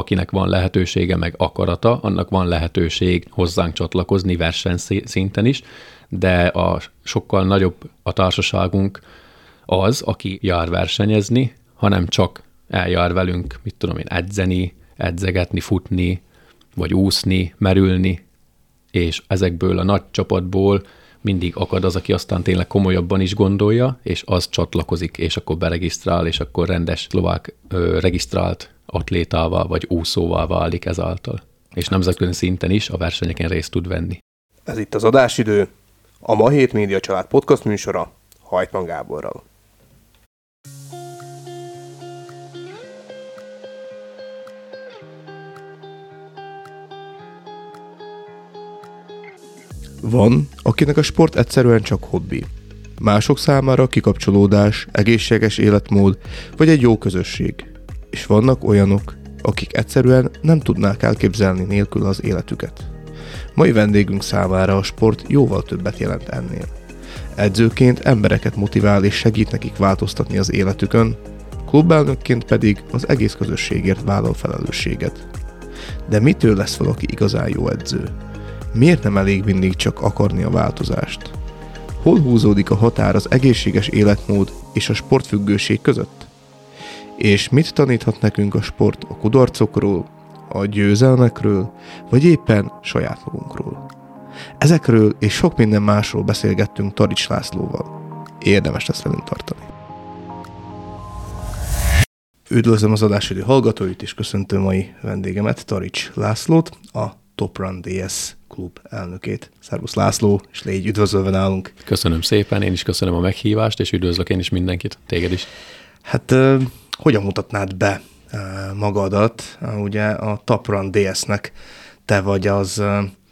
akinek van lehetősége, meg akarata, annak van lehetőség hozzánk csatlakozni versenyszinten is, de a sokkal nagyobb a társaságunk az, aki jár versenyezni, hanem csak eljár velünk, mit tudom én, edzeni, edzegetni, futni, vagy úszni, merülni, és ezekből a nagy csapatból mindig akad az, aki aztán tényleg komolyabban is gondolja, és az csatlakozik, és akkor beregisztrál, és akkor rendes szlovák regisztrált atlétává, vagy úszóvá válik ezáltal. És nemzetközi szinten is a versenyeken részt tud venni. Ez itt az adásidő, a Ma Hét Média Család podcast műsora Hajtman Gáborral. Van, akinek a sport egyszerűen csak hobbi. Mások számára kikapcsolódás, egészséges életmód, vagy egy jó közösség. És vannak olyanok, akik egyszerűen nem tudnák elképzelni nélkül az életüket. Mai vendégünk számára a sport jóval többet jelent ennél. Edzőként embereket motivál és segít nekik változtatni az életükön, klubelnökként pedig az egész közösségért vállal felelősséget. De mitől lesz valaki igazán jó edző? Miért nem elég mindig csak akarni a változást? Hol húzódik a határ az egészséges életmód és a sportfüggőség között? És mit taníthat nekünk a sport a kudarcokról, a győzelmekről, vagy éppen saját magunkról? Ezekről és sok minden másról beszélgettünk Tarics Lászlóval. Érdemes lesz velünk tartani. Üdvözlöm az adásidő hallgatóit, és köszöntöm mai vendégemet, Tarics Lászlót, a Top Run DS klub elnökét. Szervusz László, és légy üdvözölve nálunk. Köszönöm szépen, én is köszönöm a meghívást, és üdvözlök én is mindenkit, téged is. Hát hogyan mutatnád be magadat? Ugye a Top Run DS-nek te vagy az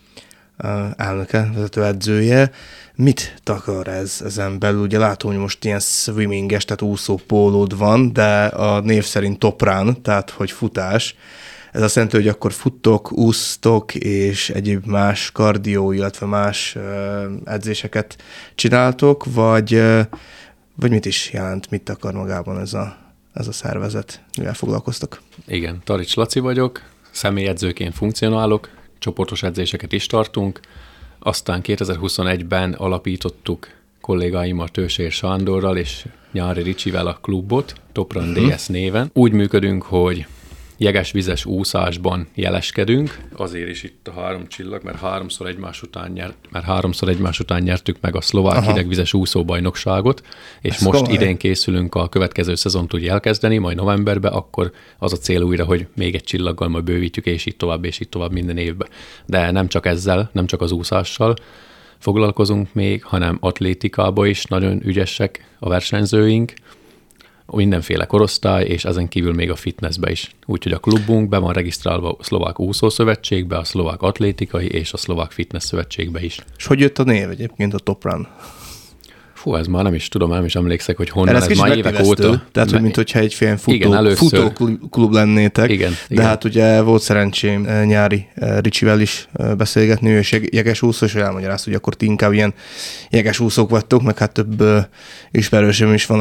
elnöke, vezetőedzője. Mit takar ez ezen belül? Ugye látom, hogy most ilyen swimminges, tehát úszó pólód van, de a név szerint Top Run, tehát hogy futás. Ez azt jelenti, hogy akkor futtok, úsztok, és egyéb más kardió, illetve más edzéseket csináltok, vagy mit is jelent, mit akar magában ez a szervezet, mivel foglalkoztok? Igen, Tarics Laci vagyok, személyedzőként funkcionálok, csoportos edzéseket is tartunk, aztán 2021-ben alapítottuk kollégáimmal, Tősér Sándorral és Nyári Ricsivel a klubot, Top Run DS néven. Úgy működünk, hogy jeges-vizes úszásban jeleskedünk, azért is itt a 3 csillag, mert háromszor egymás után nyertük meg a szlovák hidegvizes úszóbajnokságot, és ez most komoly. Idén készülünk a következő szezont úgy elkezdeni, majd novemberben, akkor az a cél újra, hogy még egy csillaggal majd bővítjük, és így tovább minden évben. De nem csak ezzel, nem csak az úszással foglalkozunk még, hanem atlétikában is nagyon ügyesek a versenyzőink, mindenféle korosztály, és ezen kívül még a fitnessbe is. Úgyhogy a klubunk be van regisztrálva a Szlovák Úszószövetségbe, a Szlovák Atlétikai és a Szlovák Fitness Szövetségbe is. És hogy jött a név egyébként a Top Run? Fú, ez már nem is tudom, nem is emlékszek, hogy honnan, ez már évek óta. Tehát, hogy mintha egy fél futó klub lennétek. Igen. Hát ugye volt szerencsém Nyári Ricsivel is beszélgetni, ő és jegesúszó, és elmagyarázta, hogy akkor ti inkább ilyen jegesúszók vagytok, meg hát több ismerősöm is van,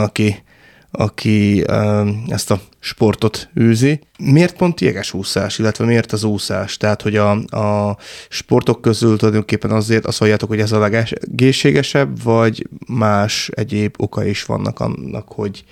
aki ezt a sportot űzi. Miért pont jegesúszás, illetve miért az úszás? Tehát, hogy a sportok közül tulajdonképpen azért azt halljátok, hogy ez a legegészségesebb, vagy más egyéb oka is vannak annak,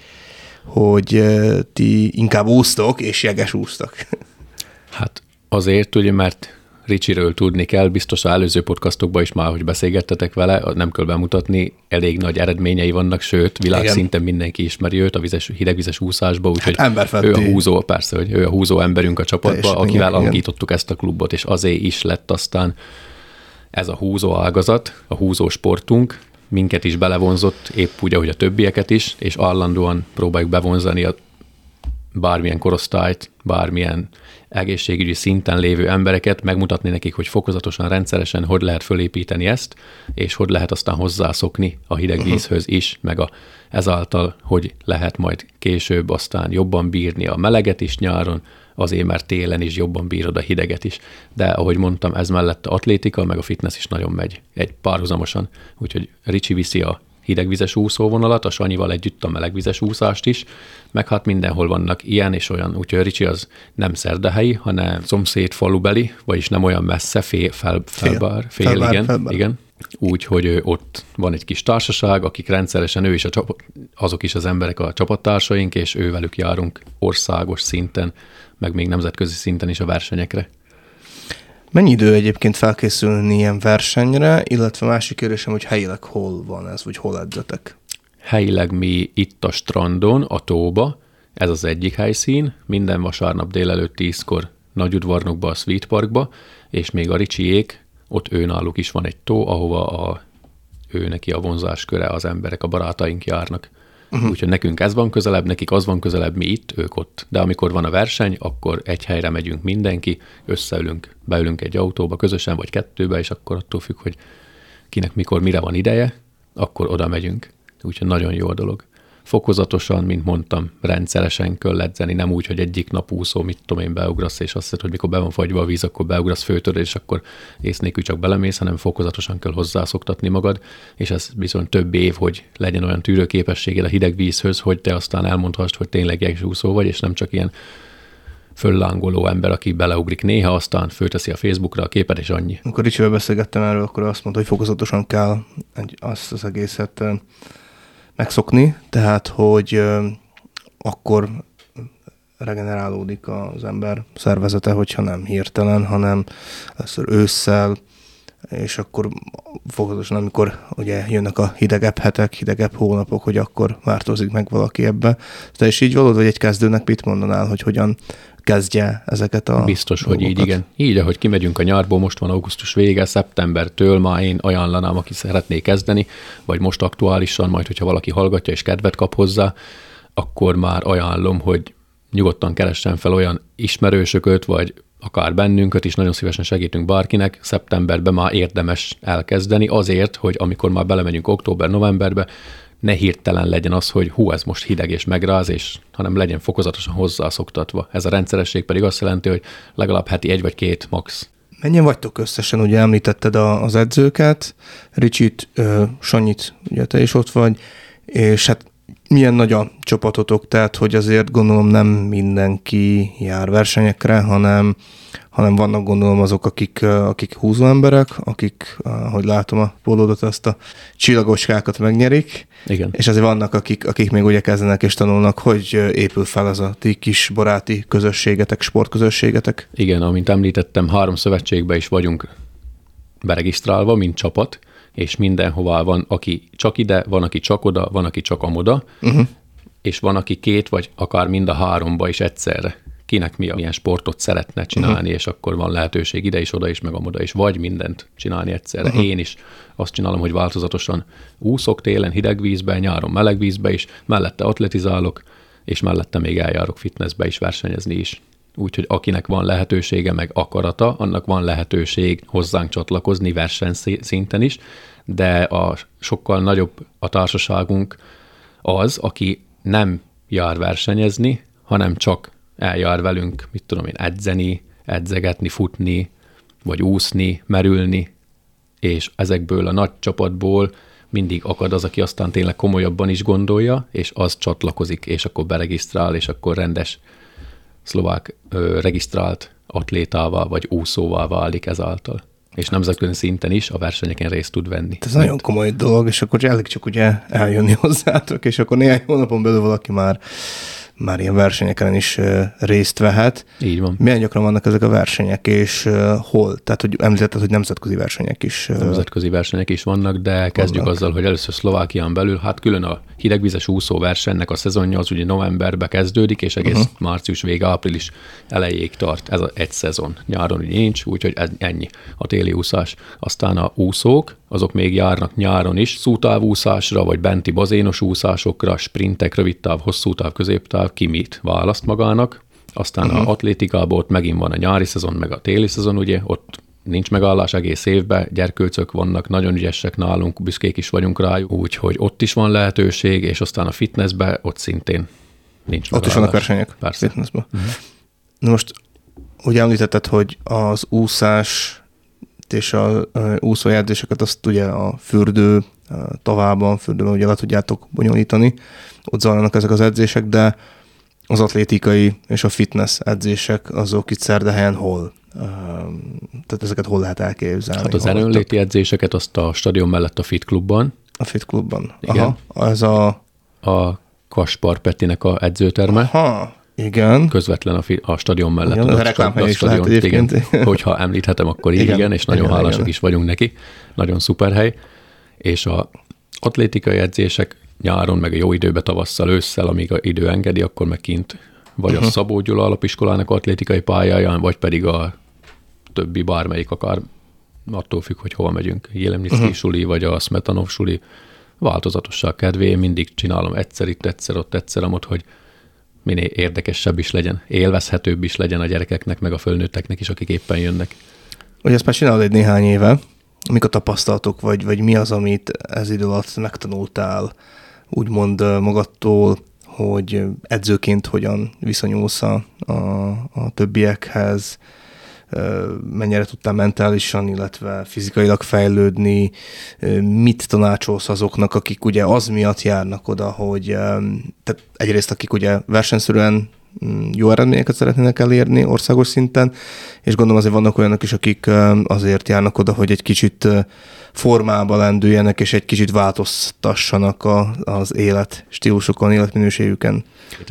hogy ti inkább úsztok és jegesúsztok? Hát azért, ugye, mert Ricsiről tudni kell, biztos az előző podcastokban is már, hogy beszélgettetek vele, nem kell bemutatni, elég nagy eredményei vannak, sőt, világszinten mindenki ismeri őt a hidegvizes úszásba, úgyhogy ő a húzó, persze, hogy ő a húzó emberünk a csapatban, akivel alakítottuk ezt a klubot, és azért is lett aztán ez a húzó ágazat, a húzó sportunk, minket is belevonzott, épp úgy, ahogy a többieket is, és állandóan próbáljuk bevonzani a bármilyen korosztályt, bármilyen egészségügyi szinten lévő embereket, megmutatni nekik, hogy fokozatosan, rendszeresen hogy lehet fölépíteni ezt, és hogy lehet aztán hozzászokni a hideg vízhöz is, meg ezáltal, hogy lehet majd később aztán jobban bírni a meleget is nyáron, azért, mert télen is jobban bírod a hideget is. De ahogy mondtam, ez mellett a atlétika, meg a fitness is nagyon megy egy párhuzamosan. Úgyhogy Ricsi viszi a hidegvizes úszóvonalat, a Sanyival együtt a melegvizes úszást is, meg hát mindenhol vannak ilyen és olyan, úgyhogy Ricsi az nem szerdahelyi, hanem szomszéd falubeli, vagyis nem olyan messze, Felbár, igen. Úgyhogy ott van egy kis társaság, akik rendszeresen, ő is azok is az emberek a csapattársaink, és ővelük járunk országos szinten, meg még nemzetközi szinten is a versenyekre. Mennyi idő egyébként felkészülni ilyen versenyre, illetve másik kérdésem, hogy helyileg hol van ez, vagy hol edzetek? Helyileg mi itt a strandon, a tóba, ez az egyik helyszín, minden vasárnap délelőtt 10-kor Nagyudvarnokba, a Sweet Parkba, és még a Ricsiék, ott náluk is van egy tó, ahova ő neki a vonzásköre, az emberek, a barátaink járnak. Úgyhogy nekünk ez van közelebb, nekik az van közelebb, mi itt, ők ott. De amikor van a verseny, akkor egy helyre megyünk mindenki, összeülünk, beülünk egy autóba közösen, vagy kettőbe, és akkor attól függ, hogy kinek mikor, mire van ideje, akkor oda megyünk. Úgyhogy nagyon jó a dolog. Fokozatosan, mint mondtam, rendszeresen kell edzeni, nem úgy, hogy egyik nap úszó, mit tudom én, beugrasz, és azt hiszed, hogy mikor be van fagyva a víz, akkor beugrasz főtörés, és akkor ész nélkül csak belemész, hanem fokozatosan kell hozzászoktatni magad, és ez bizony több év, hogy legyen olyan tűrőképességed a hideg vízhöz, hogy te aztán elmondhassd, hogy tényleg jegesúszó vagy, és nem csak ilyen föllángoló ember, aki beleugrik néha, aztán fölteszi a Facebookra a képet, és annyi. Amikor Ricsivel beszélgettem erről, akkor azt mondta, hogy fokozatosan kell azt az egészet megszokni, tehát, hogy akkor regenerálódik az ember szervezete, hogyha nem hirtelen, hanem először ősszel, és akkor fokozatosan, amikor ugye jönnek a hidegebb hetek, hidegebb hónapok, hogy akkor változik meg valaki ebbe. Te is így valód, vagy egy kezdőnek mit mondanál, hogy hogyan kezdje ezeket a Biztos, dolgokat? hogy így, igen. Így, ahogy kimegyünk a nyárból, most van augusztus vége, szeptembertől már én ajánlanám, aki szeretné kezdeni, vagy most aktuálisan, majd hogyha valaki hallgatja és kedvet kap hozzá, akkor már ajánlom, hogy nyugodtan keressen fel olyan ismerősököt, vagy akár bennünket is, nagyon szívesen segítünk bárkinek. Szeptemberben már érdemes elkezdeni azért, hogy amikor már belemegyünk október-novemberbe, ne hirtelen legyen az, hogy hú, ez most hideg és megráz, hanem legyen fokozatosan hozzászoktatva. Ez a rendszeresség pedig azt jelenti, hogy legalább heti 1 vagy 2 max. Mennyien vagytok összesen? Ugye említetted az edzőket, Ricsit, Sanyit, ugye te is ott vagy, és hát milyen nagy a csapatotok, tehát hogy azért gondolom nem mindenki jár versenyekre, hanem vannak gondolom azok, akik húzó emberek, akik, ahogy látom a pólódot, azt a csillagoskákat megnyerik. Igen. És azért vannak, akik még ugye kezdenek és tanulnak, hogy épül fel az a ti kis baráti közösségetek, sportközösségetek. Igen, amint említettem, 3 szövetségben is vagyunk beregisztrálva, mint csapat, és mindenhová van, aki csak ide, van, aki csak oda, van, aki csak amoda, és van, aki 2 vagy akár mind a 3-ba is egyszerre. Kinek milyen sportot szeretne csinálni, és akkor van lehetőség ide is, oda is, meg amoda is, vagy mindent csinálni egyszerre. Én is azt csinálom, hogy változatosan úszok télen, hideg vízben, nyáron meleg vízbe is, mellette atletizálok, és mellette még eljárok fitnessbe is, versenyezni is. Úgyhogy akinek van lehetősége, meg akarata, annak van lehetőség hozzánk csatlakozni versenyszinten is, de a sokkal nagyobb a társaságunk az, aki nem jár versenyezni, hanem csak eljár velünk, mit tudom én, edzeni, edzegetni, futni, vagy úszni, merülni, és ezekből a nagy csapatból mindig akad az, aki aztán tényleg komolyabban is gondolja, és az csatlakozik, és akkor beregisztrál, és akkor rendes szlovák regisztrált atlétává, vagy úszóvá válik ezáltal. És nemzetközi szinten is a versenyeken részt tud venni. Ez nagyon komoly dolog, és akkor elég csak ugye eljönni hozzátok, és akkor néhány hónapon belül valaki már ilyen versenyeken is részt vehet. Így van. Milyen gyakran vannak ezek a versenyek, és hol? Tehát, hogy említetted, hogy nemzetközi versenyek is. Nemzetközi versenyek is vannak, de kezdjük azzal, hogy először Szlovákián belül, hát külön a hidegvizes úszóversenynek a szezonja az ugye novemberbe kezdődik, és egész március vége, április elejéig tart. Ez egy szezon. Nyáron ugye nincs, úgyhogy ennyi a téli úszás. Aztán a úszók, azok még járnak nyáron is, szútávúszásra, vagy benti bazénos úszásokra, sprintek, rövidtáv, hosszútáv, középtáv, ki mit választ magának. Aztán a atlétikában ott megint van a nyári szezon, meg a téli szezon, ugye, ott nincs megállás egész évben, gyerkőcök vannak, nagyon ügyesek nálunk, büszkék is vagyunk rájuk, úgyhogy ott is van lehetőség, és aztán a fitnessben ott szintén nincs megállás. Ott is vannak versenyek. Persze. Fitnessben. Na most, ugye említetted, hogy az úszás és a úszói edzéseket azt ugye a fürdő Tavában, Fürdőben ugye le tudjátok bonyolítani. Ott zajlanak ezek az edzések, de az atlétikai és a fitness edzések azok itt Szerdahelyen hol? Tehát ezeket hol lehet elképzelni? Hát az erőnléti edzéseket azt a stadion mellett a Fit Klubban. A Fit Klubban. Igen. Aha, ez a Kaspar Petinek a edzőterme. Aha, igen. Közvetlen a stadion mellett. Igen, a reklámhely is lehet egyébként. Igen, hogyha említhetem, akkor igen, és nagyon hálásak is vagyunk neki. Nagyon szuper hely. És a atlétikai edzések nyáron, meg a jó időben, tavasszal, ősszel, amíg a idő engedi, akkor meg kint vagy a Szabó Gyula alapiskolának atlétikai pályáján, vagy pedig a többi bármelyik, akár attól függ, hogy hol megyünk. Jelemnicki suli, vagy a Smetanov suli. Változatosság kedvéért mindig csinálom egyszer itt, egyszer ott, egyszer amott, hogy minél érdekesebb is legyen, élvezhetőbb is legyen a gyerekeknek, meg a fölnőtteknek is, akik éppen jönnek. Ugye ezt már csinálod egy néhány éve. Mik a tapasztalatok, vagy mi az, amit ez idő alatt megtanultál, úgymond magadtól, hogy edzőként hogyan viszonyulsz a többiekhez, mennyire tudtál mentálisan, illetve fizikailag fejlődni, mit tanácsolsz azoknak, akik ugye az miatt járnak oda, hogy tehát egyrészt akik ugye versenyszerűen jó eredményeket szeretnének elérni országos szinten, és gondolom azért vannak olyanok is, akik azért járnak oda, hogy egy kicsit formába lendüljenek, és egy kicsit változtassanak az élet stílusokon, életminőségüken.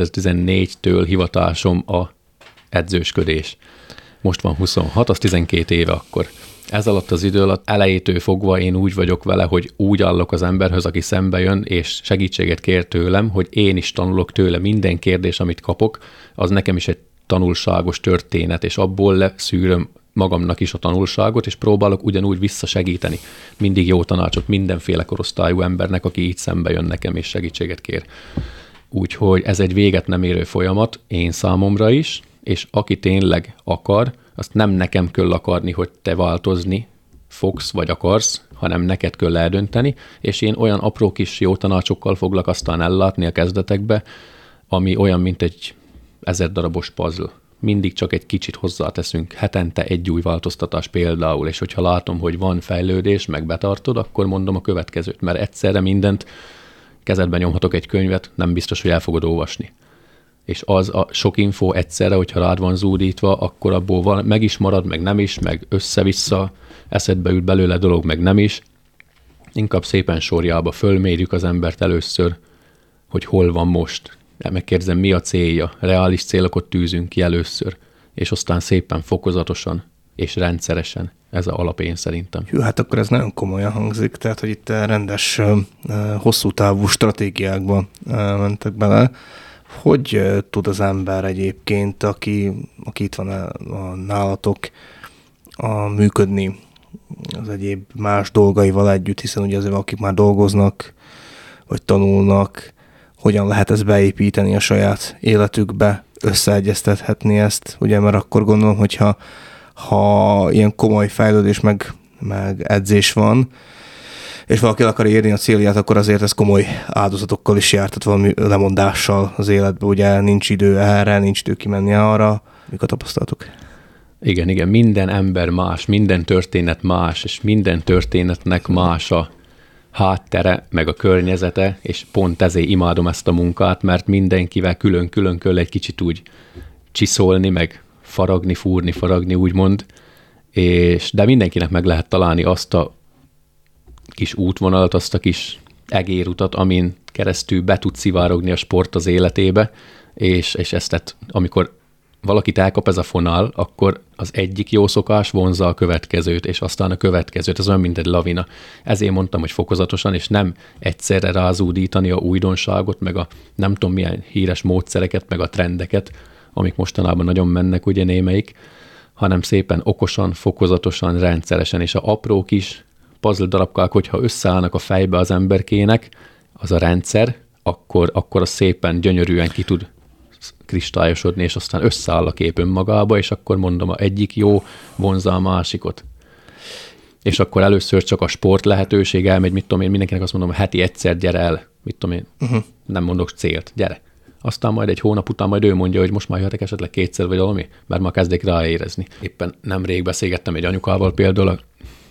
2014-től hivatásom a edzősködés. Most van 26, az 12 éve akkor. Ez alatt az idő alatt elejétől fogva én úgy vagyok vele, hogy úgy állok az emberhöz, aki szembe jön, és segítséget kér tőlem, hogy én is tanulok tőle. Minden kérdés, amit kapok, az nekem is egy tanulságos történet, és abból leszűröm magamnak is a tanulságot, és próbálok ugyanúgy visszasegíteni. Mindig jó tanácsot mindenféle korosztályú embernek, aki így szembe jön nekem, és segítséget kér. Úgyhogy ez egy véget nem érő folyamat, én számomra is, és aki tényleg akar, azt nem nekem kell akarni, hogy te változni fogsz, vagy akarsz, hanem neked kell eldönteni, és én olyan apró kis jó tanácsokkal foglak aztán ellátni a kezdetekbe, ami olyan, mint egy 1000 darabos puzzle. Mindig csak egy kicsit hozzáteszünk, hetente egy új változtatás például, és hogyha látom, hogy van fejlődés, meg betartod, akkor mondom a következőt, mert egyszerre mindent kezedben nyomhatok egy könyvet, nem biztos, hogy el fogod olvasni. És az a sok info egyszerre, hogyha rád van zúdítva, akkor abból meg is marad, meg nem is, meg össze-vissza, eszedbe ült belőle dolog, meg nem is. Inkább szépen sorjába fölmérjük az embert először, hogy hol van most. Megkérdezem, mi a célja. Reális célokat tűzünk ki először, és aztán szépen fokozatosan és rendszeresen. Ez a alap én szerintem. Hű, hát akkor ez nagyon komolyan hangzik, tehát hogy itt rendes, hosszú távú stratégiákba mentek bele. Hogy tud az ember egyébként, aki itt van nálatok, működni az egyéb más dolgaival együtt, hiszen ugye azért akik már dolgoznak, vagy tanulnak, hogyan lehet ezt beépíteni a saját életükbe, összeegyeztethetni ezt, ugye, mert akkor gondolom, hogyha ilyen komoly fejlődés meg edzés van, és valaki el akar érni a célját, akkor azért ez komoly áldozatokkal is járt, tehát valami lemondással az életbe, ugye nincs idő erre, nincs idő kimenni arra. Mik a tapasztalatok? Igen, minden ember más, minden történet más, és minden történetnek más a háttere, meg a környezete, és pont ezért imádom ezt a munkát, mert mindenkivel külön-külön kell egy kicsit úgy csiszolni, meg faragni, úgymond, de mindenkinek meg lehet találni azt a kis útvonalat, azt a kis egérutat, amin keresztül be tud szivárogni a sport az életébe, és ezt, amikor valakit elkap ez a fonál, akkor az egyik jó szokás vonzza a következőt, és aztán a következőt, ez olyan, mint egy lavina. Ezért mondtam, hogy fokozatosan, és nem egyszerre rázúdítani a újdonságot, meg a nem tudom milyen híres módszereket, meg a trendeket, amik mostanában nagyon mennek, ugye némelyik, hanem szépen okosan, fokozatosan, rendszeresen, és a apró kis puzzle darabkák, hogyha összeállnak a fejbe az emberkének, az a rendszer, akkor az szépen gyönyörűen ki tud kristályosodni, és aztán összeáll a kép önmagába, és akkor mondom, egyik jó vonzza a másikot. És akkor először csak a sport lehetőség elmegy, mit tudom én, mindenkinek azt mondom, heti egyszer gyere el, mit tudom én, nem mondok célt, gyere. Aztán majd egy hónap után majd ő mondja, hogy most már jöhetek esetleg kétszer vagy valami, mert már kezdek ráérezni. Éppen nemrég beszélgettem egy anyukával például,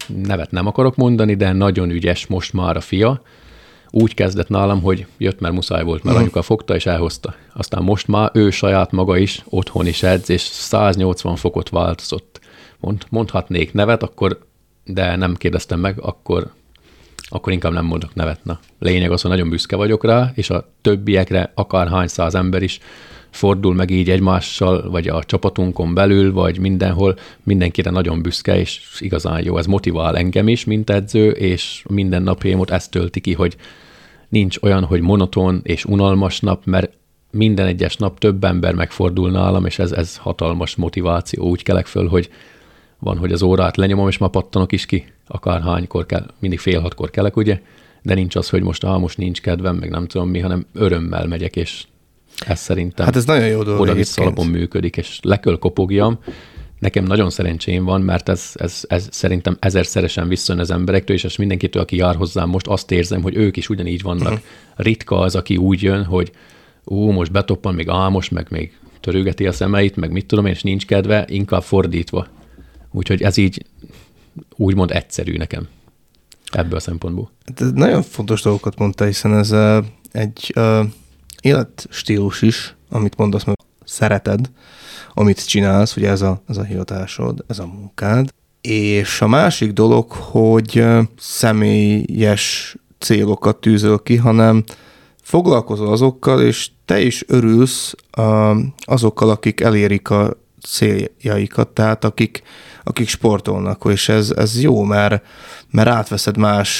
nevet nem akarok mondani, de nagyon ügyes most már a fia. Úgy kezdett nálam, hogy jött, mert muszáj volt, mert anyuka fogta és elhozta. Aztán most már ő saját maga is otthon is edz, és 180 fokot változott. Mondhatnék nevet, de nem kérdeztem meg, akkor inkább nem mondok nevet. Na, lényeg az, hogy nagyon büszke vagyok rá, és a többiekre akárhány száz ember is fordul meg így egymással, vagy a csapatunkon belül, vagy mindenhol, mindenkire nagyon büszke, és igazán jó. Ez motivál engem is, mint edző, és minden napjémot ezt tölti ki, hogy nincs olyan, hogy monoton és unalmas nap, mert minden egyes nap több ember megfordul nálam, és ez hatalmas motiváció. Úgy kelek föl, hogy van, hogy az órát lenyomom, és már pattanok is ki, akárhánykor kell, mindig 5:30 kelek, ugye, de nincs az, hogy most nincs kedvem, meg nem tudom mi, hanem örömmel megyek, és ez szerintem hát ez nagyon jó dolog oda-vissza alapon működik, és le kell kopogjam. Nekem nagyon szerencsém van, mert ez szerintem ezerszeresen visszajön az emberektől, és ezt mindenkitől, aki jár hozzám most, azt érzem, hogy ők is ugyanígy vannak. Ritka az, aki úgy jön, hogy most betoppan, még álmos, meg még törőgeti a szemeit, meg mit tudom én, és nincs kedve, inkább fordítva. Úgyhogy ez így úgymond egyszerű nekem ebből a szempontból. Ez nagyon fontos dolgokat mondta, hiszen ez egy életstílus is, amit mondasz, mert szereted, amit csinálsz, ugye ez a hivatásod, ez a munkád. És a másik dolog, hogy személyes célokat tűzöl ki, hanem foglalkozol azokkal, és te is örülsz azokkal, akik elérik a céljaikat, tehát akik sportolnak, és ez jó, mert átveszed más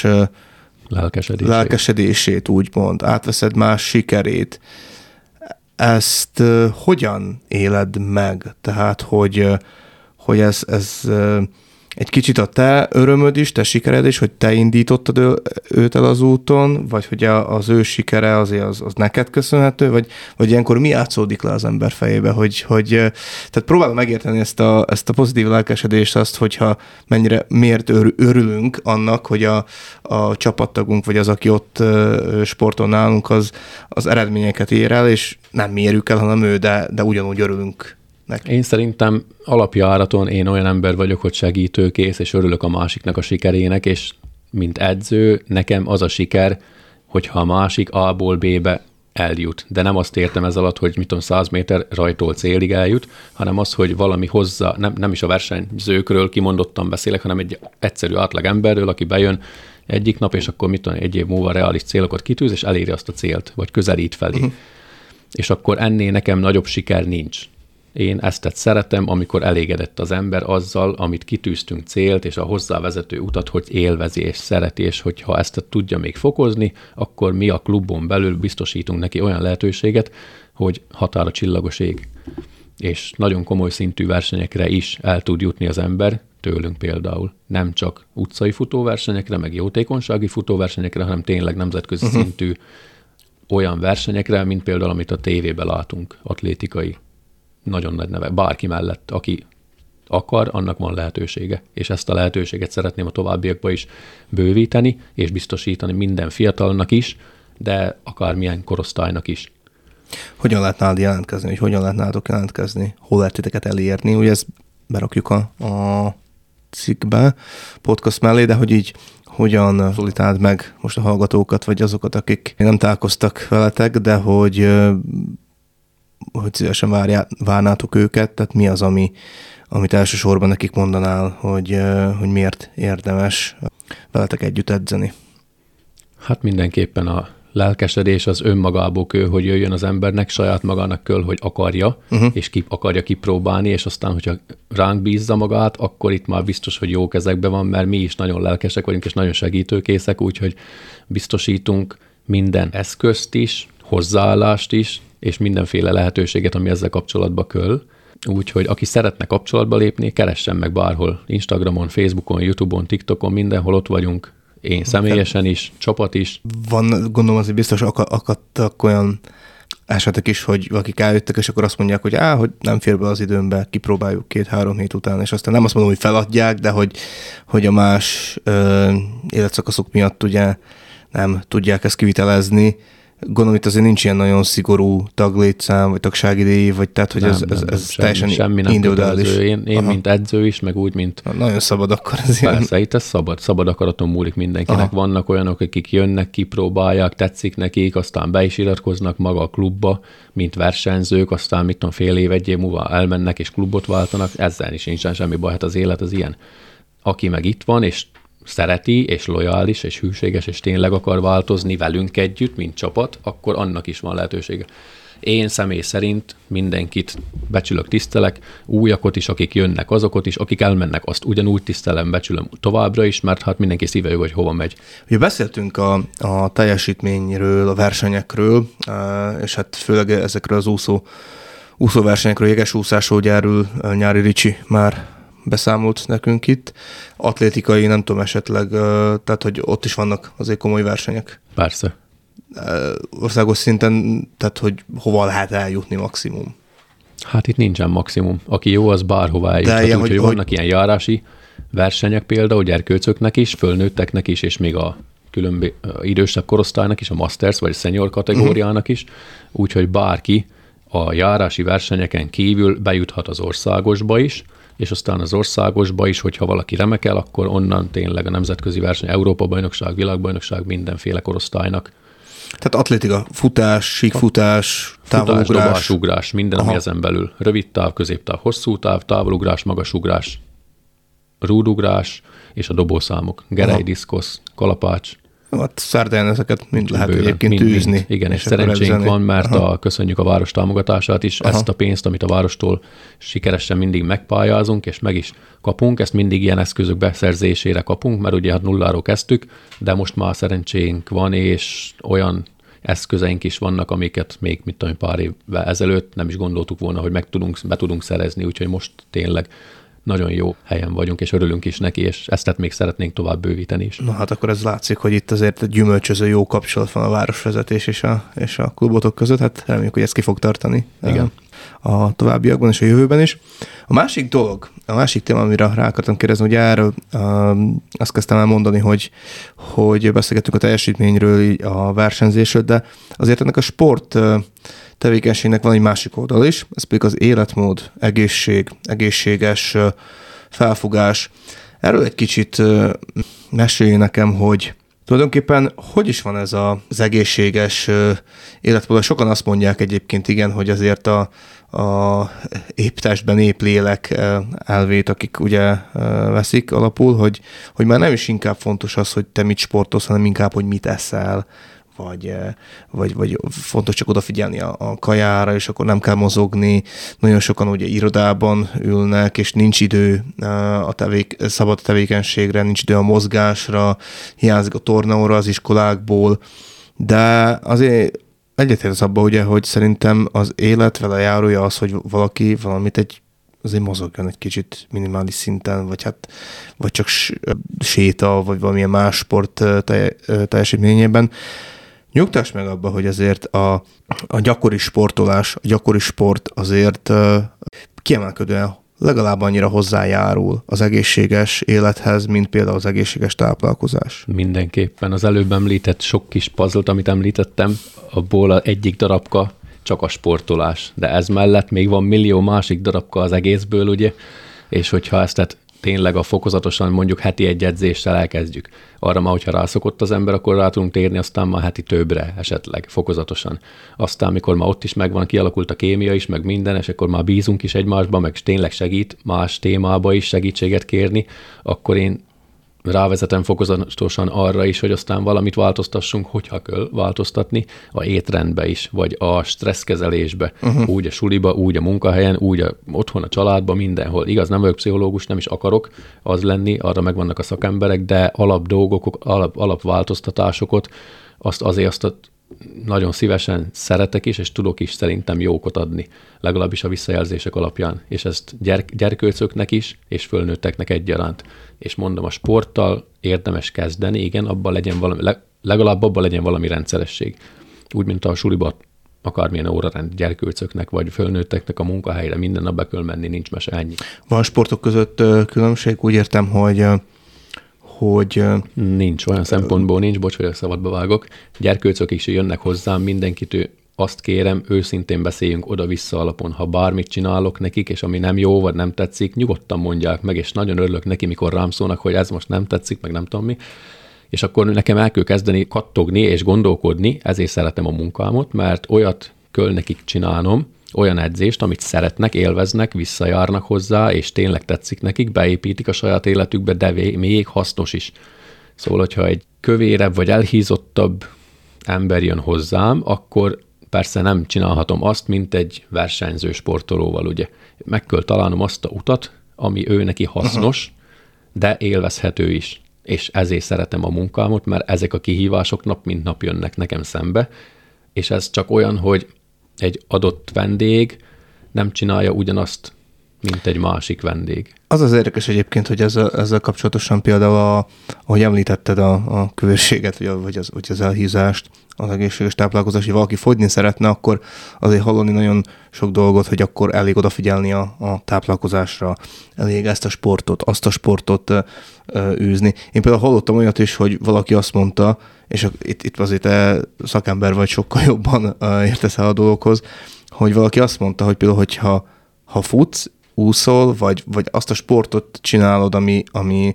lelkesedését, úgymond, átveszed más sikerét. Ezt hogyan éled meg? Tehát, hogy ez egy kicsit a te örömöd is, te sikered is, hogy te indítottad őt el az úton, vagy hogy az ő sikere az neked köszönhető, vagy ilyenkor mi játszódik le az ember fejébe, tehát próbálom megérteni ezt a pozitív lelkesedést, azt, hogyha miért örülünk annak, hogy a csapattagunk, vagy az, aki ott sportol nálunk, az eredményeket ér el, és nem mi érjük el, hanem ő, de ugyanúgy örülünk neki. Én szerintem alapjáraton én olyan ember vagyok, hogy segítőkész, és örülök a másiknak a sikerének, és mint edző nekem az a siker, hogyha a másik A-ból B-be eljut. De nem azt értem ez alatt, hogy 100 méter rajtól célig eljut, hanem az, hogy valami hozzá, nem is a versenyzőkről kimondottan beszélek, hanem egy egyszerű átlag emberről, aki bejön egyik nap, és akkor egy év múlva reális célokat kitűz, és eléri azt a célt, vagy közelít felé. És akkor ennél nekem nagyobb siker nincs. Én ezt szeretem, amikor elégedett az ember azzal, amit kitűztünk célt, és a hozzávezető utat, hogy élvezi és szereti, és hogyha ezt tudja még fokozni, akkor mi a klubon belül biztosítunk neki olyan lehetőséget, hogy határa csillagos ég. És nagyon komoly szintű versenyekre is el tud jutni az ember, tőlünk például. Nem csak utcai futóversenyekre, meg jótékonysági futóversenyekre, hanem tényleg nemzetközi szintű olyan versenyekre, mint például, amit a tévében látunk, atlétikai. Nagyon nagy neve. Bárki mellett, aki akar, annak van lehetősége. És ezt a lehetőséget szeretném a továbbiakban is bővíteni, és biztosítani minden fiatalnak is, de akármilyen korosztálynak is. Hogyan lehet nálad jelentkezni, hogy hogyan lehet nálatok jelentkezni? Hol lehet titeket elérni? Ugye ezt berakjuk a cikkbe, podcast mellé, de hogy így hogyan szólítáld meg most a hallgatókat, vagy azokat, akik nem találkoztak veletek, de hogy szívesen várnátok őket, tehát mi az, amit elsősorban nekik mondanál, hogy miért érdemes veletek együtt edzeni? Hát mindenképpen a lelkesedés az önmagából kell, hogy jöjjön az embernek, saját magának kell, hogy akarja, és akarja kipróbálni, és aztán, hogyha ránk bízza magát, akkor itt már biztos, hogy jó kezekben van, mert mi is nagyon lelkesek vagyunk, és nagyon segítőkészek, úgyhogy biztosítunk minden eszközt is, hozzáállást is, és mindenféle lehetőséget, ami ezzel kapcsolatba kell. Úgyhogy aki szeretne kapcsolatba lépni, keressen meg bárhol. Instagramon, Facebookon, YouTube-on, TikTokon, mindenhol ott vagyunk. Én személyesen is, csapat is. Van, gondolom azért biztos akadtak olyan esetek is, hogy akik eljöttek, és akkor azt mondják, hogy nem fér be az időmbe, kipróbáljuk 2-3 hét után, és aztán nem azt mondom, hogy feladják, de hogy a más életszakaszok miatt ugye nem tudják ezt kivitelezni, gondolom itt azért nincs ilyen nagyon szigorú taglétszám, vagy tagságidéj, vagy tehát, hogy ez teljesen semmi nem individuális. Én mint edző is, meg úgy, mint... Nagyon szabad akkor az ilyen. Persze, itt ez szabad akaraton múlik mindenkinek. Aha. Vannak olyanok, akik jönnek, kipróbálják, tetszik nekik, aztán be is iratkoznak maga a klubba, mint versenyzők, aztán mit tudom, fél év, egy év múlva elmennek és klubot váltanak, ezzel is nincsen semmi baj, hát az élet az ilyen. Aki meg itt van, és szereti, és lojális, és hűséges, és tényleg akar változni velünk együtt, mint csapat, akkor annak is van lehetősége. Én személy szerint mindenkit becsülök, tisztelek, újakot is, akik jönnek, azokat is, akik elmennek, azt ugyanúgy tisztelem, becsülöm továbbra is, mert hát mindenki szíve jó, hogy hova megy. Ugye beszéltünk a teljesítményről, a versenyekről, és hát főleg ezekről az úszóversenyekről, jégesúszásról, ugye erről Nyári Ricsi már beszámolt nekünk itt. Atlétikai, nem tudom esetleg, tehát hogy ott is vannak azért komoly versenyek. Persze. Országos szinten, tehát hogy hova lehet eljutni maximum? Hát itt nincsen maximum. Aki jó, az bárhova eljuthat, úgyhogy vannak ilyen járási versenyek például gyerkőcöknek is, fölnőtteknek is, és még a idősebb korosztálynak is, a Masters vagy Senior kategóriának is, úgyhogy bárki a járási versenyeken kívül bejuthat az országosba is, és aztán az országosba is, hogyha valaki remekel, akkor onnan tényleg a nemzetközi verseny, Európa-bajnokság, világbajnokság mindenféle korosztálynak. Tehát atlétika, futás, síkfutás, távolugrás. Futás, dobás, ugrás, minden, ami ezen belül. Rövid táv, középtáv, hosszú táv, távolugrás, magasugrás, rúdugrás és a dobószámok. Gerej, diszkosz, kalapács. Hát Szerdán ezeket mind lehet egyébként űzni. Igen, és szerencsénk van, mert köszönjük a város támogatását is. Ezt a pénzt, amit a várostól sikeresen mindig megpályázunk, és meg is kapunk, ezt mindig ilyen eszközök beszerzésére kapunk, mert ugye hát nulláról kezdtük, de most már szerencsénk van, és olyan eszközeink is vannak, amiket még pár évvel ezelőtt nem is gondoltuk volna, hogy be tudunk szerezni, úgyhogy most tényleg nagyon jó helyen vagyunk, és örülünk is neki, és ezt még szeretnénk tovább bővíteni is. Na hát akkor ez látszik, hogy itt azért egy gyümölcsöző jó kapcsolat van a városvezetés és a klubotok között, hát reméljük, hogy ez ki fog tartani. Igen. A továbbiakban és a jövőben is. A másik téma, amire rá akartam kérdezni, ugye erről azt kezdtem el mondani, hogy beszélgettünk a teljesítményről, a versenyzésről, de azért ennek a sport tevékenységnek van egy másik oldal is, ez pedig az életmód, egészséges felfogás. Erről egy kicsit mesélj nekem, hogy tulajdonképpen hogy is van ez az egészséges életmód? Sokan azt mondják egyébként, igen, hogy azért a épp testben épp lélek elvét, akik ugye veszik alapul, hogy már nem is inkább fontos az, hogy te mit sportolsz, hanem inkább, hogy mit eszel, vagy fontos csak odafigyelni a kajára, és akkor nem kell mozogni. Nagyon sokan ugye irodában ülnek, és nincs idő a szabad tevékenységre, nincs idő a mozgásra, hiányzik a tornaóra az iskolákból, de azért egyetértesz abban, ugye, hogy szerintem az élet vele járója az, hogy valaki valamit azért mozogjon egy kicsit minimális szinten, vagy csak séta, vagy valamilyen más sport teljesítményében. Nyugtass meg abba, hogy azért a gyakori sportolás, a gyakori sport azért kiemelkedően legalább annyira hozzájárul az egészséges élethez, mint például az egészséges táplálkozás. Mindenképpen. Az előbb említett sok kis puzzle-t, amit említettem, abból egyik darabka csak a sportolás. De ez mellett még van millió másik darabka az egészből, ugye? És hogyha ezt tényleg a fokozatosan mondjuk heti egy edzéssel elkezdjük. Arra már, hogyha rászokott az ember, akkor rá tudunk térni, aztán már heti többre esetleg, fokozatosan. Aztán, mikor már ott is megvan, kialakult a kémia is, meg minden, és akkor már bízunk is egymásba, meg tényleg segít más témába is segítséget kérni, akkor én rávezetem fokozatosan arra is, hogy aztán valamit változtassunk, hogyha kell változtatni, a étrendbe is, vagy a stresszkezelésbe, úgy a suliba, úgy a munkahelyen, úgy otthon a családban, mindenhol. Igaz, nem vagyok pszichológus, nem is akarok az lenni, arra megvannak a szakemberek, de alapváltoztatásokat, azt nagyon szívesen szeretek is, és tudok is szerintem jókot adni, legalábbis a visszajelzések alapján, és ezt gyerkőcöknek is, és fölnőtteknek egyaránt. És mondom, a sporttal érdemes kezdeni, igen, legalább abban legyen valami rendszeresség. Úgy, mint a suliba akármilyen órarend gyerkőcöknek, vagy fölnőtteknek a munkahelyre, minden nap be kell menni, nincs mese, ennyi. Van sportok között különbség, úgy értem, hogy... Nincs, olyan szempontból nincs, bocs, hogy a szabadba vágok. Gyerkőcök is jönnek hozzám, mindenkitől azt kérem, őszintén beszéljünk oda-vissza alapon, ha bármit csinálok nekik, és ami nem jó, vagy nem tetszik, nyugodtan mondják meg, és nagyon örülök neki, mikor rám szólnak, hogy ez most nem tetszik, meg nem tudom mi. És akkor nekem el kell kezdeni kattogni és gondolkodni, ezért szeretem a munkámat, mert olyat kell nekik csinálnom, olyan edzést, amit szeretnek, élveznek, visszajárnak hozzá, és tényleg tetszik nekik, beépítik a saját életükbe, de még hasznos is. Szóval, hogyha egy kövérebb vagy elhízottabb ember jön hozzám, akkor persze nem csinálhatom azt, mint egy versenyző sportolóval, ugye. Meg kell találnom azt a utat, ami ő neki hasznos, de élvezhető is. És ezért szeretem a munkámat, mert ezek a kihívások nap mint nap jönnek nekem szembe, és ez csak olyan, hogy egy adott vendég nem csinálja ugyanazt, mint egy másik vendég. Az az érdekes egyébként, hogy ezzel kapcsolatosan például, ahogy említetted a kövérséget, vagy az elhízást, az egészséges táplálkozás, hogy valaki fogyni szeretne, akkor azért hallani nagyon sok dolgot, hogy akkor elég odafigyelni a táplálkozásra, elég ezt a sportot, azt a sportot űzni. Én például hallottam olyat is, hogy valaki azt mondta, és itt azért te szakember vagy, sokkal jobban értesz el a dolgokhoz, hogy valaki azt mondta, hogy például, hogyha futsz, úszol, vagy azt a sportot csinálod, ami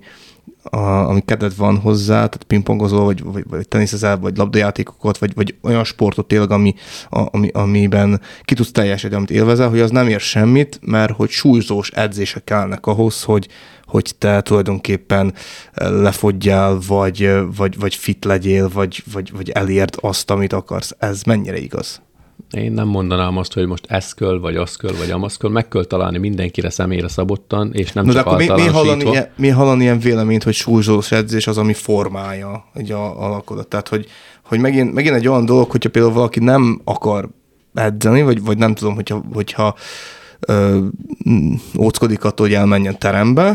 kedved van hozzá, tehát pingpongozol, vagy teniszezel, vagy labdajátékokat, vagy olyan sportot tényleg, amiben ki tudsz teljesedni, amit élvezel, hogy az nem ér semmit, mert hogy súlyzós edzések kellnek ahhoz, hogy te tulajdonképpen lefogyjál, vagy fit legyél, vagy elérd azt, amit akarsz. Ez mennyire igaz? Én nem mondanám azt, hogy most ez kell, vagy az kell, vagy amaz kell. Meg kell találni mindenkire személyre szabottan, és nem csak általánosítva. Mi hallani ilyen véleményt, hogy súlyzós edzés az, ami formálja a lakodat? Tehát, hogy megint egy olyan dolog, hogyha például valaki nem akar edzeni, vagy nem tudom, hogyha óckodik attól, hogy elmenjen terembe,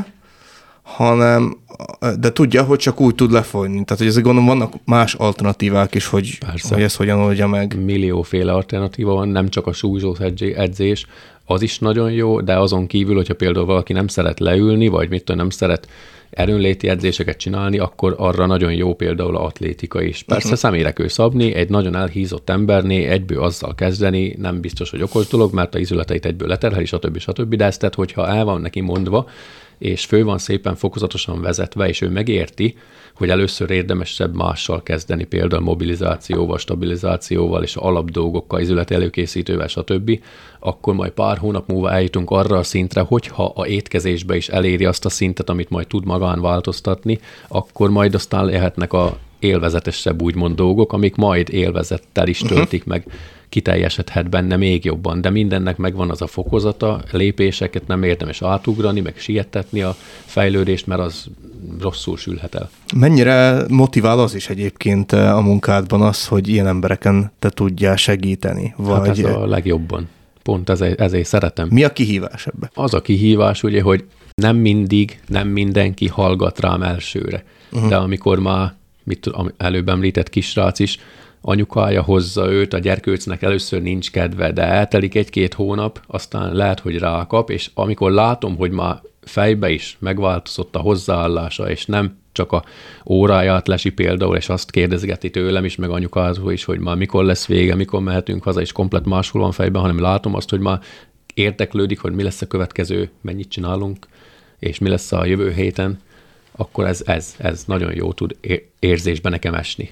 de tudja, hogy csak úgy tud lefogyni. Tehát, hogy ezek gondolom vannak más alternatívák is, hogy ez hogyan oldja meg. Millióféle alternatíva van, nem csak a súlyzós edzés, az is nagyon jó, de azon kívül, hogyha például valaki nem szeret leülni, vagy nem szeret erőnléti edzéseket csinálni, akkor arra nagyon jó például az atlétika is. Persze személyre kell szabni, egy nagyon elhízott emberné egyből azzal kezdeni, nem biztos, hogy okos dolog, mert a izületeit egyből leterheli, stb. De ezt, hogyha el van neki mondva, és fő van szépen fokozatosan vezetve, és ő megérti, hogy először érdemesebb mással kezdeni, például mobilizációval, stabilizációval, és alapdolgokkal, izületi előkészítővel, stb., akkor majd pár hónap múlva eljutunk arra a szintre, hogyha a étkezésbe is eléri azt a szintet, amit majd tud magán változtatni, akkor majd aztán lehetnek a élvezetesebb úgymond dolgok, amik majd élvezettel is töltik meg, kiteljesedhet benne még jobban, de mindennek megvan az a fokozata, lépéseket nem érdemes átugrani, meg siettetni a fejlődést, mert az rosszul sülhet el. Mennyire motivál az is egyébként a munkádban az, hogy ilyen embereken te tudjál segíteni? Hát ez a legjobban. Pont ezért szeretem. Mi a kihívás ebben? Az a kihívás, ugye, hogy nem mindenki hallgat rám elsőre. De amikor már, előbb említett kisrác is, anyukája hozza őt, a gyerkőcnek először nincs kedve, de eltelik 1-2 hónap, aztán lehet, hogy rákap, és amikor látom, hogy már fejbe is megváltozott a hozzáállása, és nem csak a óráját lesi például, és azt kérdezgeti tőlem is, meg anyukától is, hogy már mikor lesz vége, mikor mehetünk haza, és komplet máshol van fejben, hanem látom azt, hogy már érdeklődik, hogy mi lesz a következő, mennyit csinálunk, és mi lesz a jövő héten, akkor ez nagyon jó tud érzésbe nekem esni.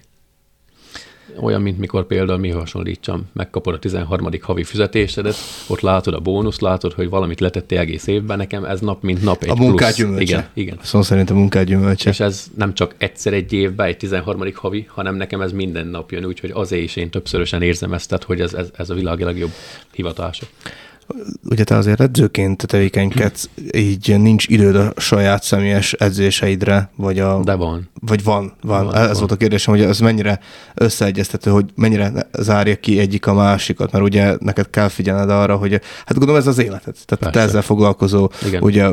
Olyan, mint mikor például mi hasonlítsam, megkapod a 13. havi fizetésedet, ott látod a bónuszt, látod, hogy valamit letettél egész évben, nekem ez nap mint nap egy plusz. A munkád gyümölcse. Igen. Szóval szerint a munkád gyümölcse. És ez nem csak egyszer egy évben, egy 13. havi, hanem nekem ez minden nap jön, úgyhogy azért is én többszörösen érzem ezt, tehát, hogy ez a világ legjobb hivatása. Ugye te azért edzőként tevékenykedsz, így nincs időd a saját személyes edzéseidre, vagy De van. Vagy van. Ez volt a kérdésem, hogy ez mennyire összeegyeztető, hogy mennyire zárja ki egyik a másikat, mert ugye neked kell figyelned arra, hogy hát gondolom ez az életed. Tehát persze. Te ezzel foglalkozol, igen. Ugye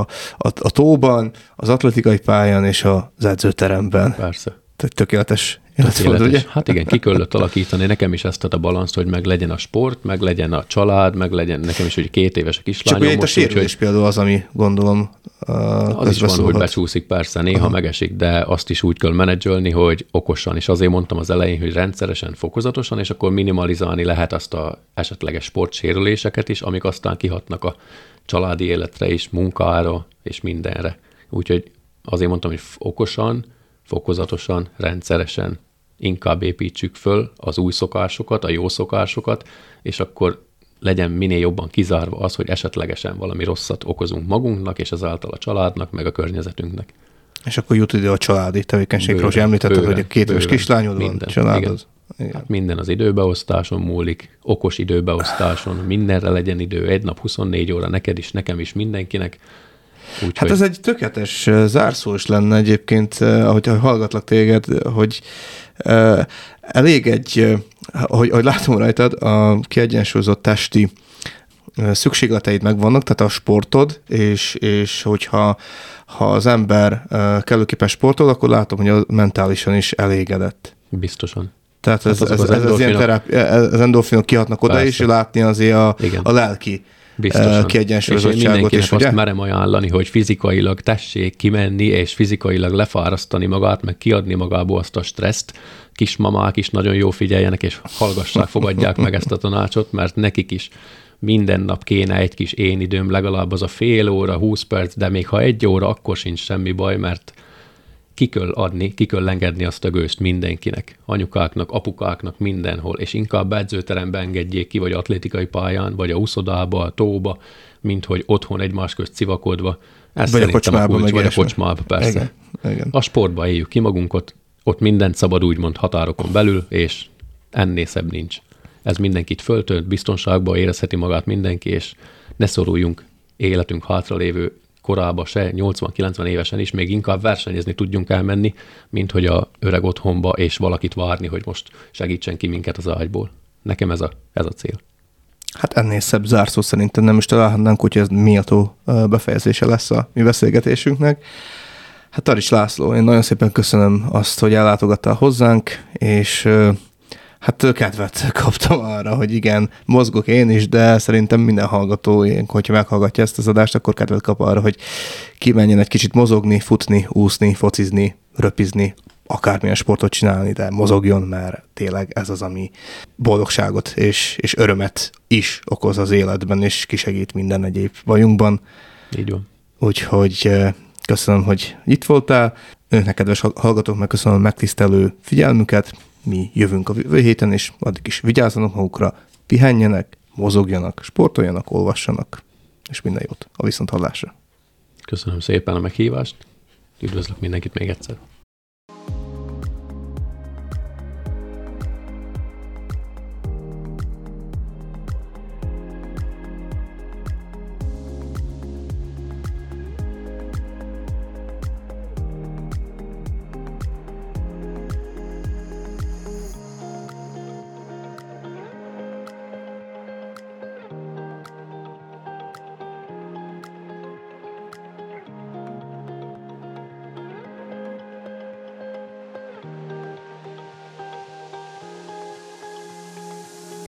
a tóban, az atletikai pályán és az edzőteremben. Persze. Tehát tökéletes életmód, ugye? Hát igen, ki kellett alakítani nekem is ezt a balanszt, hogy meg legyen a sport, meg legyen a család, meg legyen nekem is, hogy 2 éves a kislányom. Csak ugye itt a sérülés például az, ami gondolom Az is van, hogy becsúszik, persze, néha megesik, de azt is úgy kell menedzselni, hogy okosan. És azért mondtam az elején, hogy rendszeresen, fokozatosan, és akkor minimalizálni lehet azt a esetleges sportsérüléseket is, amik aztán kihatnak a családi életre is, munkára és mindenre. Úgyhogy azért mondtam, hogy okosan, fokozatosan, rendszeresen inkább építsük föl az új szokásokat, a jó szokásokat, és akkor legyen minél jobban kizárva az, hogy esetlegesen valami rosszat okozunk magunknak, és ezáltal a családnak, meg a környezetünknek. És akkor jut ide a családi tevékenységről, hogy említetted, hogy a 2 éves kislányod van, családod. Igen. Hát minden az időbeosztáson múlik, okos időbeosztáson, mindenre legyen idő, egy nap 24 óra, neked is, nekem is, mindenkinek. Hát ez egy tökéletes zárszó is lenne egyébként, ahogy hallgatlak téged, hogy elég ahogy látom rajtad, a kiegyensúlyozott testi szükségleteid megvannak, tehát a sportod, és hogyha az ember kellőképpen sportol, akkor látom, hogy a mentálisan is elégedett. Biztosan. Tehát ez ilyen terápia, az endorfinok kihatnak oda, és látni azért a lelki kiegyensúlyozottságot. És azt merem ajánlani, hogy fizikailag tessék kimenni, és fizikailag lefárasztani magát, meg kiadni magából azt a stresszt. Kismamák is nagyon jó figyeljenek, és hallgassák, fogadják meg ezt a tanácsot, mert nekik is minden nap kéne egy kis én időm, legalább az a fél óra, 20 perc, de még ha 1 óra, akkor sincs semmi baj, mert ki kell adni, ki kell engedni azt a gőzt mindenkinek, anyukáknak, apukáknak, mindenhol, és inkább edzőterembe engedjék ki, vagy atlétikai pályán, vagy a úszodába, a tóba, mint hogy otthon egymás közt civakodva. Ez vagy a kocsmába, vagy a kocsmába, persze. Igen. A sportba éljük ki magunkat, ott mindent szabad úgymond határokon belül, és ennél szebb nincs. Ez mindenkit föltölt, biztonságban érezheti magát mindenki, és ne szoruljunk életünk hátralévő korába se, 80-90 évesen is, még inkább versenyezni tudjunk elmenni, mint hogy a öreg otthonba és valakit várni, hogy most segítsen ki minket az ágyból. Nekem ez a cél. Hát ennél szebb zárszó szerintem nem is találhatnánk, hogy ez méltó befejezése lesz a mi beszélgetésünknek. Hát Tarics László, én nagyon szépen köszönöm azt, hogy ellátogattál hozzánk, és hát kedvet kaptam arra, hogy igen, mozgok én is, de szerintem minden hallgató, hogyha meghallgatja ezt az adást, akkor kedvet kap arra, hogy kimenjen egy kicsit mozogni, futni, úszni, focizni, röpizni, akármilyen sportot csinálni, de mozogjon, mert tényleg ez az, ami boldogságot és örömet is okoz az életben, és kisegít minden egyéb bajunkban. Így van. Úgyhogy köszönöm, hogy itt voltál. Önnek, kedves hallgatók, megköszönöm a megtisztelő figyelmüket. Mi jövünk a jövő héten, és addig is vigyázzanak magukra, pihenjenek, mozogjanak, sportoljanak, olvassanak, és minden jót a viszonthallásra. Köszönöm szépen a meghívást. Üdvözlök mindenkit még egyszer.